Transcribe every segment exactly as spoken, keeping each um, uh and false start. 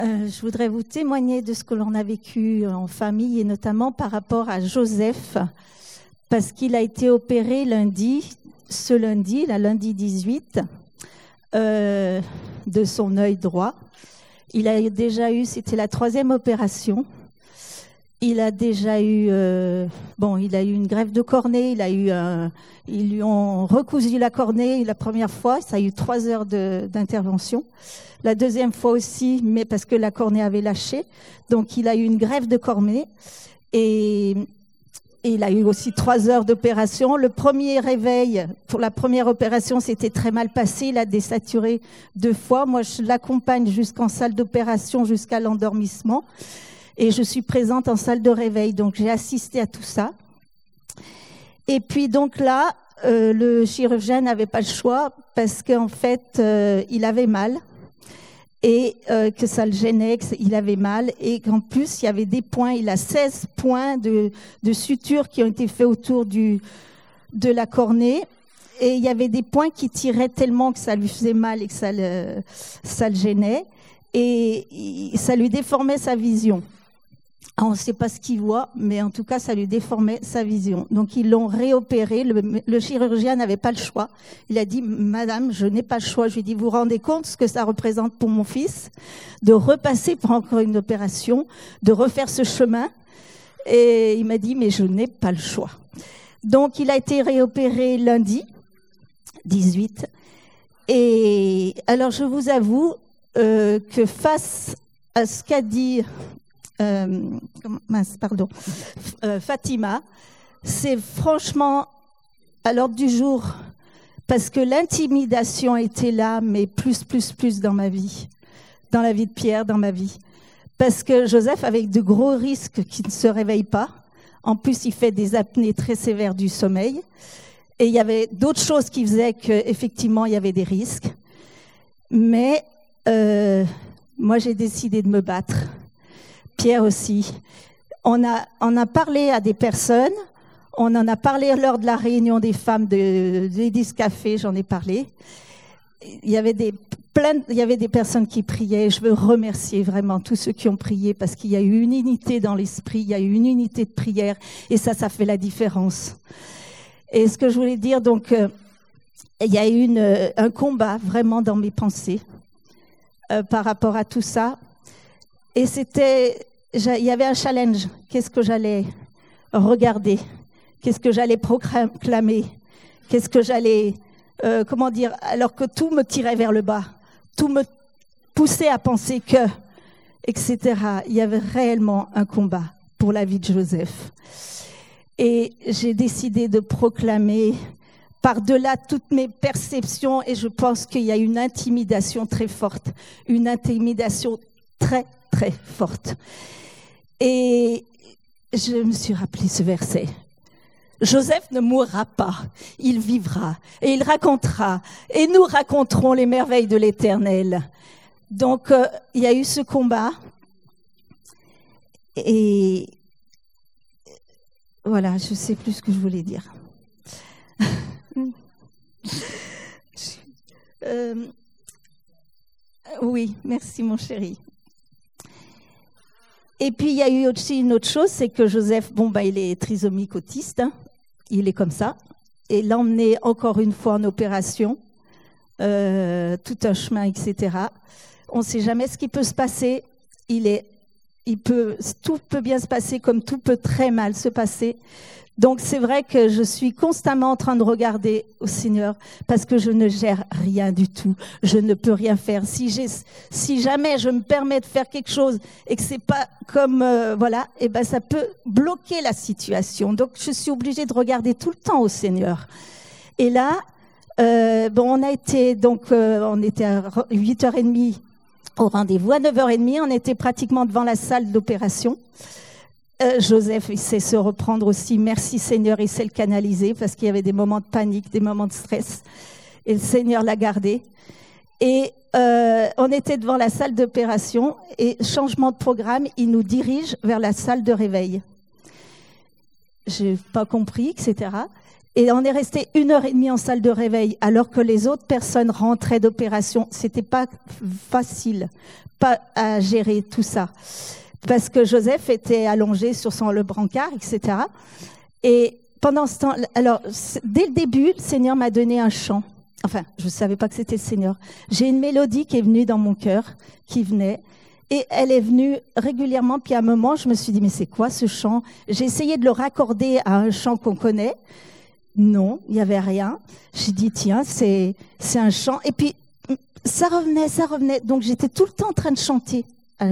Euh, je voudrais vous témoigner de ce que l'on a vécu en famille et notamment par rapport à Joseph, parce qu'il a été opéré lundi, ce lundi, la lundi dix-huit, euh, de son œil droit. Il a déjà eu, c'était la troisième opération. Il a déjà eu, euh, bon, il a eu une greffe de cornée, il a eu, un, ils lui ont recousu la cornée la première fois, ça a eu trois heures de, d'intervention. La deuxième fois aussi, mais parce que la cornée avait lâché, donc il a eu une greffe de cornée et, et il a eu aussi trois heures d'opération. Le premier réveil pour la première opération, c'était très mal passé, il a désaturé deux fois. Moi, je l'accompagne jusqu'en salle d'opération, jusqu'à l'endormissement. Et je suis présente en salle de réveil, donc j'ai assisté à tout ça. Et puis donc là, euh, le chirurgien n'avait pas le choix parce qu'en fait, euh, il avait mal et euh, que ça le gênait, qu'il avait mal et qu'en plus, il y avait des points, il a seize points de, de suture qui ont été faits autour du, de la cornée. Et il y avait des points qui tiraient tellement que ça lui faisait mal et que ça le, ça le gênait. Et ça lui déformait sa vision. On ne sait pas ce qu'il voit, mais en tout cas, ça lui déformait sa vision. Donc, ils l'ont réopéré. Le, le chirurgien n'avait pas le choix. Il a dit, Madame, je n'ai pas le choix. Je lui ai dit, vous vous rendez compte ce que ça représente pour mon fils de repasser pour encore une opération, de refaire ce chemin. Et il m'a dit, mais je n'ai pas le choix. Donc, il a été réopéré lundi dix-huit. Et alors, je vous avoue euh, que face à ce qu'a dit... Euh, mince, pardon, euh, Fatima, c'est franchement à l'ordre du jour parce que l'intimidation était là, mais plus, plus, plus dans ma vie, dans la vie de Pierre, dans ma vie. Parce que Joseph, avec de gros risques qui ne se réveille pas, en plus il fait des apnées très sévères du sommeil, et il y avait d'autres choses qui faisaient qu'effectivement il y avait des risques. Mais euh, moi j'ai décidé de me battre. Pierre aussi. On a, on a parlé à des personnes, on en a parlé lors de la réunion des femmes de, de Ladies Café, j'en ai parlé. Il y avait des, plein, il y avait des personnes qui priaient. Je veux remercier vraiment tous ceux qui ont prié parce qu'il y a eu une unité dans l'esprit, il y a eu une unité de prière et ça, ça fait la différence. Et ce que je voulais dire, donc, euh, il y a eu une, un combat vraiment dans mes pensées euh, par rapport à tout ça. Et c'était, il y avait un challenge. Qu'est-ce que j'allais regarder? Qu'est-ce que j'allais proclamer? Qu'est-ce que j'allais, euh, comment dire, alors que tout me tirait vers le bas, tout me poussait à penser que, et cetera. Il y avait réellement un combat pour la vie de Joseph. Et j'ai décidé de proclamer par-delà toutes mes perceptions, et je pense qu'il y a une intimidation très forte, une intimidation très très forte. Et je me suis rappelé ce verset. Joseph ne mourra pas, il vivra et il racontera et nous raconterons les merveilles de l'Éternel. Donc euh, il y a eu ce combat et voilà, je ne sais plus ce que je voulais dire. euh, oui, merci mon chéri. Et puis, il y a eu aussi une autre chose, c'est que Joseph, bon, bah, il est trisomique autiste, hein, il est comme ça. Et l'emmener encore une fois en opération, euh, tout un chemin, et cetera. On ne sait jamais ce qui peut se passer. Il est, il peut, tout peut bien se passer comme tout peut très mal se passer. Donc, c'est vrai que je suis constamment en train de regarder au Seigneur parce que je ne gère rien du tout. Je ne peux rien faire. Si, j'ai, si jamais je me permets de faire quelque chose et que c'est pas comme, euh, voilà, eh ben, ça peut bloquer la situation. Donc, je suis obligée de regarder tout le temps au Seigneur. Et là, euh, bon, on a été, donc, euh, on était à huit heures trente au rendez-vous. À neuf heures trente, on était pratiquement devant la salle d'opération. Euh, Joseph, il sait se reprendre aussi. Merci Seigneur, il sait le canaliser parce qu'il y avait des moments de panique, des moments de stress. Et le Seigneur l'a gardé. Et euh, on était devant la salle d'opération et changement de programme, il nous dirige vers la salle de réveil. Je n'ai pas compris, et cetera. Et on est resté une heure et demie en salle de réveil, alors que les autres personnes rentraient d'opération. C'était pas facile, pas à gérer tout ça. Parce que Joseph était allongé sur son, le brancard, et cetera. Et pendant ce temps, alors, dès le début, le Seigneur m'a donné un chant. Enfin, je ne savais pas que c'était le Seigneur. J'ai une mélodie qui est venue dans mon cœur, qui venait. Et elle est venue régulièrement, puis à un moment, je me suis dit, mais c'est quoi ce chant? J'ai essayé de le raccorder à un chant qu'on connaît. Non, il n'y avait rien. J'ai dit, tiens, c'est, c'est un chant. Et puis, ça revenait, ça revenait. Donc, j'étais tout le temps en train de chanter à,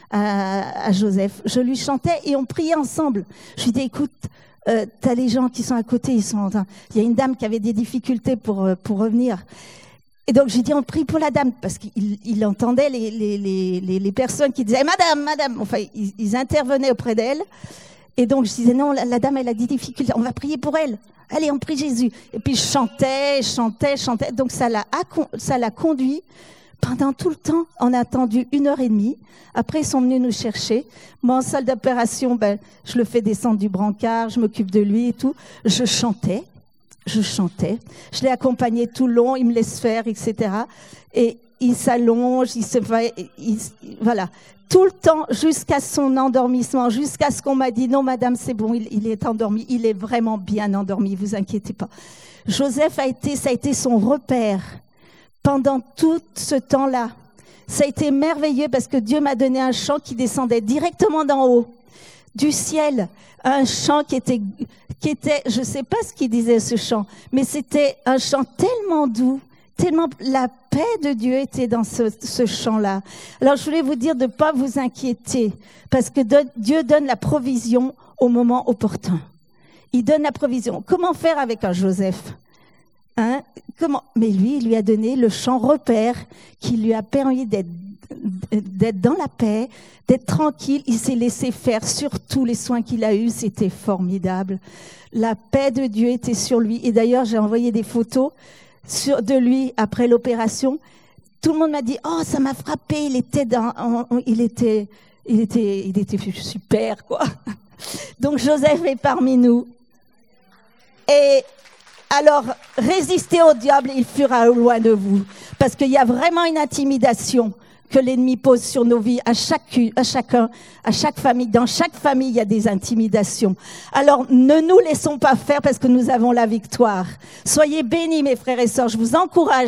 à, à Joseph. Je lui chantais et on priait ensemble. Je lui dis, écoute, euh, t'as les gens qui sont à côté, ils sont en train... Il y a une dame qui avait des difficultés pour, pour revenir. Et donc, j'ai dit, on prie pour la dame, parce qu'il il entendait les, les, les, les personnes qui disaient, madame, madame, enfin, ils, ils intervenaient auprès d'elle. Et donc, je disais, non, la, la dame, elle a des difficultés, on va prier pour elle. Allez, on prie Jésus. Et puis, je chantais, je chantais, je chantais. Donc, ça l'a, ça l'a conduit pendant tout le temps. On a attendu une heure et demie. Après, ils sont venus nous chercher. Moi, en salle d'opération, ben, je le fais descendre du brancard, je m'occupe de lui et tout. Je chantais. Je chantais, je l'ai accompagné tout le long, il me laisse faire, et cetera. Et il s'allonge, il se va, il, voilà, tout le temps jusqu'à son endormissement, jusqu'à ce qu'on m'a dit non, madame, c'est bon, il, il est endormi, il est vraiment bien endormi, vous inquiétez pas. Joseph a été, ça a été son repère pendant tout ce temps-là. Ça a été merveilleux parce que Dieu m'a donné un chant qui descendait directement d'en haut, du ciel, un chant qui était, qui était, je sais pas ce qu'il disait ce chant, mais c'était un chant tellement doux, tellement la paix de Dieu était dans ce, ce chant-là. Alors je voulais vous dire de pas vous inquiéter, parce que de, Dieu donne la provision au moment opportun. Il donne la provision. Comment faire avec un Joseph? Hein? Comment? Mais lui, il lui a donné le chant repère qui lui a permis d'être d'être dans la paix, d'être tranquille. Il s'est laissé faire sur tous les soins qu'il a eus. C'était formidable. La paix de Dieu était sur lui. Et d'ailleurs, j'ai envoyé des photos sur, de lui après l'opération. Tout le monde m'a dit, oh, ça m'a frappé. Il était dans, il était, il était, il était super, quoi. Donc, Joseph est parmi nous. Et alors, résistez au diable, il fuira loin de vous. Parce qu'il y a vraiment une intimidation que l'ennemi pose sur nos vies, à chaque, à chacun, à chaque famille. Dans chaque famille, il y a des intimidations. Alors, ne nous laissons pas faire parce que nous avons la victoire. Soyez bénis, mes frères et sœurs. Je vous encourage